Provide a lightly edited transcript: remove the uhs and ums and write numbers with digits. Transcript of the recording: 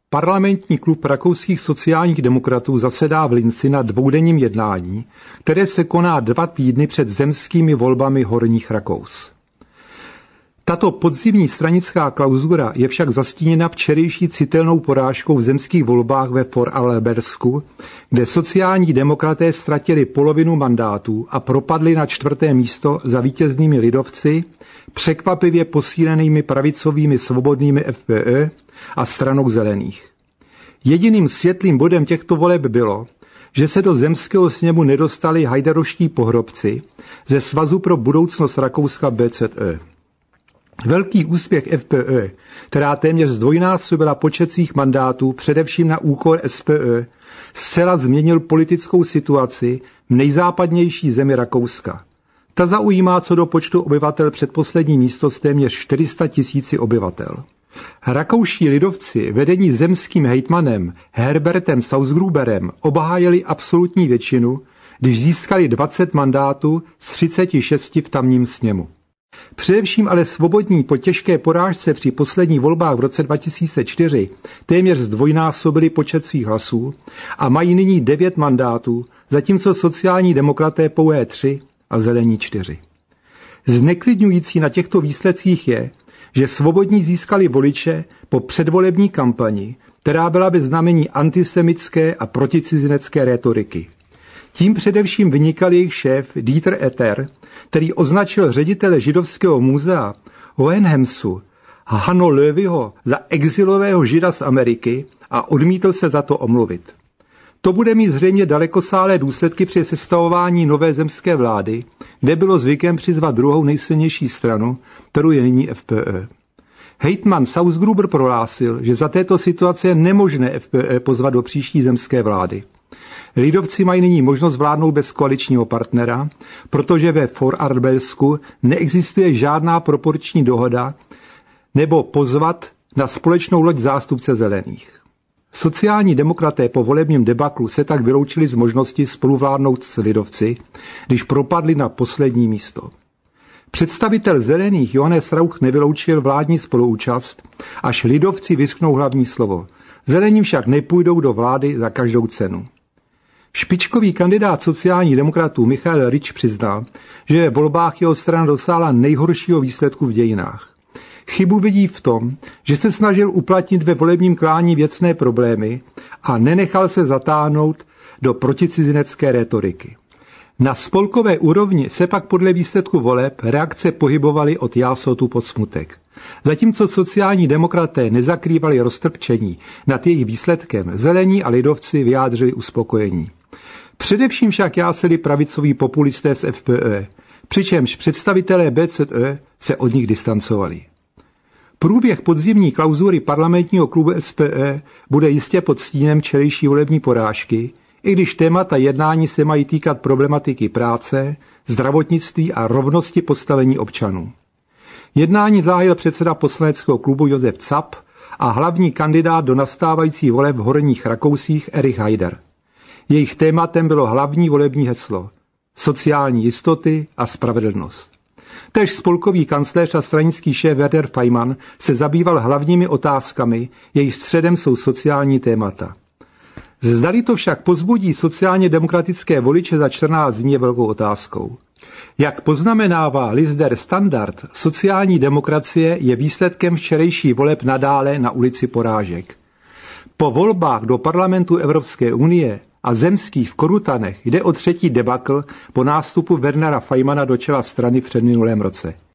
Parlamentní klub rakouských sociálních demokratů zasedá v Linci na dvoudenním jednání, které se koná 2 týdny před zemskými volbami Horních Rakous. Tato podzimní stranická klauzura je však zastíněna včerejší citelnou porážkou v zemských volbách ve Vorarlbergsku, kde sociální demokraté ztratili polovinu mandátů a propadli na 4. místo za vítěznými lidovci, překvapivě posílenými pravicovými svobodnými FPÖ a stranou zelených. Jediným světlým bodem těchto voleb bylo, že se do zemského sněmu nedostali hajdaroští pohrobci ze Svazu pro budoucnost Rakouska BZÖ. Velký úspěch FPÖ, která téměř zdvojnásobila počet svých mandátů především na úkor SPÖ, zcela změnil politickou situaci v nejzápadnější zemi Rakouska. Ta zaujímá co do počtu obyvatel předposlední místo s téměř 400 000 obyvatel. Rakouští lidovci, vedení zemským hejtmanem Herbertem Sausgruberem, obhájili absolutní většinu, když získali 20 mandátů z 36 v tamním sněmu. Především ale svobodní po těžké porážce při posledních volbách v roce 2004 téměř zdvojnásobili počet svých hlasů a mají nyní 9 mandátů, zatímco sociální demokraté pouhé 3 a zelení 4. Zneklidňující na těchto výsledcích je, že svobodní získali voliče po předvolební kampani, která byla ve znamení antisemitské a proticizinecké rétoriky. Tím především vynikal jejich šéf Dieter Etter, který označil ředitele židovského muzea Hohenheimsu Hanno Löwyho za exilového žida z Ameriky a odmítl se za to omluvit. To bude mít zřejmě dalekosáhlé důsledky při sestavování nové zemské vlády, kde bylo zvykem přizvat druhou nejsilnější stranu, kterou je nyní FPÖ. Hejtman Sausgruber prohlásil, že za této situace je nemožné FPÖ pozvat do příští zemské vlády. Lidovci mají nyní možnost vládnout bez koaličního partnera, protože ve Vorarlbergsku neexistuje žádná proporční dohoda nebo pozvat na společnou loď zástupce zelených. Sociální demokraté po volebním debaklu se tak vyloučili z možnosti spoluvládnout s lidovci, když propadli na poslední místo. Představitel zelených Johannes Rauch nevyloučil vládní spoluúčast, až lidovci vyřknou hlavní slovo. Zelení však nepůjdou do vlády za každou cenu. Špičkový kandidát sociálních demokratů Michael Rich přiznal, že ve volbách jeho strana dosáhla nejhoršího výsledku v dějinách. Chybu vidí v tom, že se snažil uplatnit ve volebním klání věcné problémy a nenechal se zatáhnout do proticizinecké rétoriky. Na spolkové úrovni se pak podle výsledku voleb reakce pohybovaly od jásotu po smutek. Zatímco sociální demokraté nezakrývali roztrpčení nad jejich výsledkem, zelení a lidovci vyjádřili uspokojení. Především však jásali pravicoví populisté z FPÖ, přičemž představitelé BZÖ se od nich distancovali. Průběh podzimní klauzury parlamentního klubu SPÖ bude jistě pod stínem včerejší volební porážky, i když témata jednání se mají týkat problematiky práce, zdravotnictví a rovnosti postavení občanů. Jednání zahájil předseda poslaneckého klubu Josef Zapp a hlavní kandidát do nastávajících voleb v Horních Rakousích Erich Haider. Jejich tématem bylo hlavní volební heslo sociální jistoty a spravedlnost. Též spolkový kancléř a stranický šéf Werner Faymann se zabýval hlavními otázkami, jejich středem jsou sociální témata. Zdali to však pozbudí sociálně demokratické voliče za 14 dní je velkou otázkou. Jak poznamenává list Der Standard, sociální demokracie je výsledkem včerejší voleb nadále na ulici porážek. Po volbách do parlamentu Evropské unie a zemských v Korutanech jde o třetí debakl po nástupu Wernera Faymana do čela strany v předminulém roce.